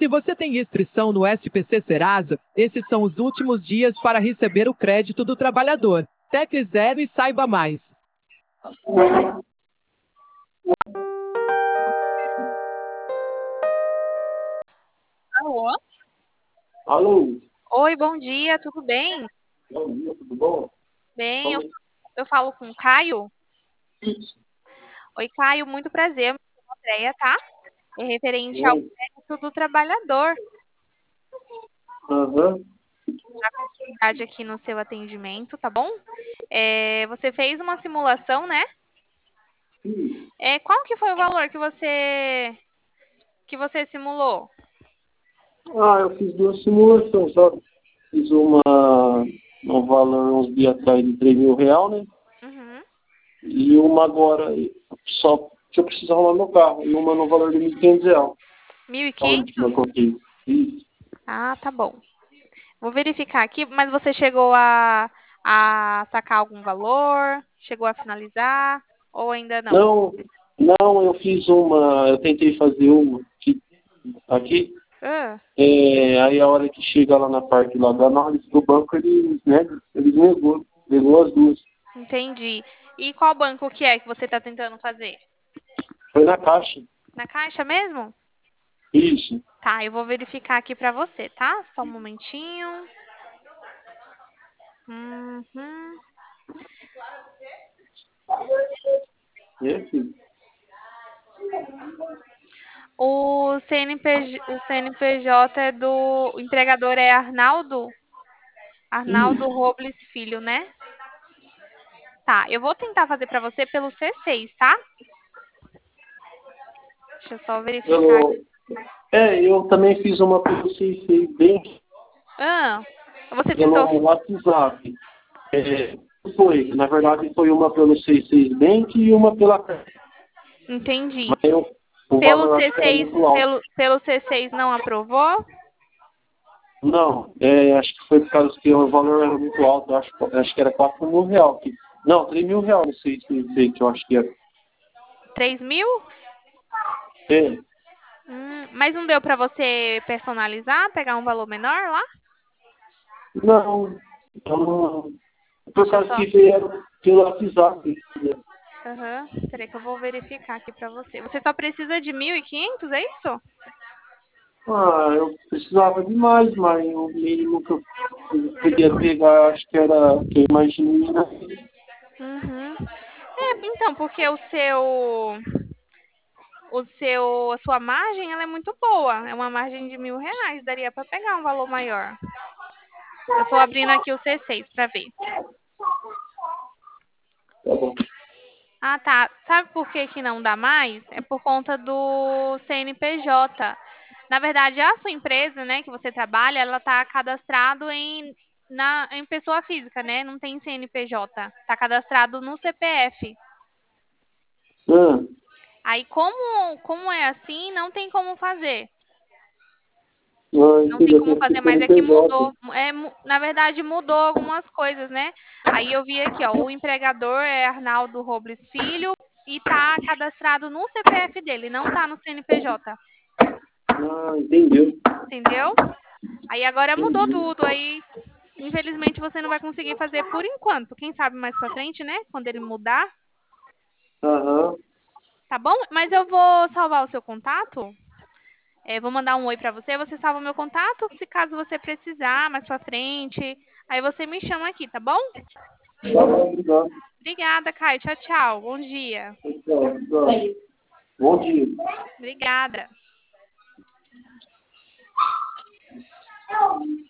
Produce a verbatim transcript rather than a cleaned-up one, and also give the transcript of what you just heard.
Se você tem inscrição no S P C Serasa, esses são os últimos dias para receber o crédito do trabalhador. Tecle Zero e saiba mais. Alô? Alô? Oi, bom dia, tudo bem? Bom dia, tudo bom? Bem, eu, Como eu falo com o Caio. é isso? Oi, Caio, muito prazer, meu nome é Andréia, tá? É referente ao Oi. crédito do trabalhador. Aham. A continuidade aqui no seu atendimento, tá bom? É, você fez uma simulação, né? Sim. É, qual que foi o valor que você que você simulou? Ah, eu fiz duas simulações, sabe? Fiz uma no valor uns dias atrás de três mil real, né? Uhum. E uma agora, só que eu preciso arrumar meu carro. E uma no valor de mil e quinhentos real. Mil e A última que eu quinhentos? fiz. Isso. Ah, tá bom. Vou verificar aqui, mas você chegou a, a sacar algum valor? Chegou a finalizar? Ou ainda não? Não, não, eu fiz uma, eu tentei fazer uma aqui, aqui Ah, é, aí a hora que chega lá na parte lá da análise do banco, eles negam, eles negou, negou as duas. entendi. E qual banco que é que você está tentando fazer? Foi na caixa. Na Caixa mesmo? Isso. Tá, eu vou verificar aqui pra você, tá? Só um momentinho. Uhum. É, filho. O C N P J, o C N P J é do. O empregador é Arnaldo? Arnaldo Isso. Robles Filho, né? Tá, eu vou tentar fazer pra você pelo C seis, tá? Deixa eu só verificar aqui. Eu, é, eu também fiz uma pelo C seis Bank Ah, você tentou. pelo WhatsApp. É, foi, na verdade, foi uma pelo C seis Bank e uma pela caixa. Entendi. Mas eu, o Pelo valor eu acho que era C seis, muito alto. pelo, pelo C seis não aprovou? Não, é, acho que foi por causa que o valor era muito alto. Acho, acho que era quatro mil real. Que, não, três mil real no C seis Bank, eu acho que era. Três mil? É, Hum, mas não deu pra você personalizar, pegar um valor menor lá? não, não, por Deixa eu causa só. que vieram pelo WhatsApp. Aham. Peraí que eu vou verificar aqui pra você. Você só precisa de mil e quinhentos, é isso? Ah, eu precisava de mais, mas o mínimo que eu podia pegar, acho que era, que eu imaginei, né? Uhum. É, então, porque o seu, o seu, a sua margem, ela é muito boa. É uma margem de mil reais. Daria pra pegar um valor maior. Eu tô abrindo aqui o C seis pra ver. Tá bom. Ah, tá. Sabe por que que não dá mais? É por conta do C N P J. Na verdade, a sua empresa, né, que você trabalha, ela tá cadastrado em, na, em pessoa física, né? Não tem C N P J. Tá cadastrado no C P F. Ah, Aí, como, como é assim, não tem como fazer. ah, Não tem entendi, eu como tenho que fazer, ser mas é que C N P J. mudou. É, mu- na verdade, mudou algumas coisas, né? Aí eu vi aqui, ó, o empregador é Arnaldo Robles Filho e tá cadastrado no C P F dele, não tá no C N P J, Ah, entendeu. entendeu? Aí agora mudou Entendi. tudo, aí infelizmente você não vai conseguir fazer por enquanto. Quem sabe mais pra frente, né? Quando ele mudar, Aham, tá bom? Mas eu vou salvar o seu contato. É, vou mandar um oi pra você, você salva o meu contato, se caso você precisar mais pra frente, aí você me chama aqui, tá bom? tá bom, obrigado. Obrigada, Caio. Tchau, tchau. Bom dia. Tchau, tchau. Bom dia. Obrigada.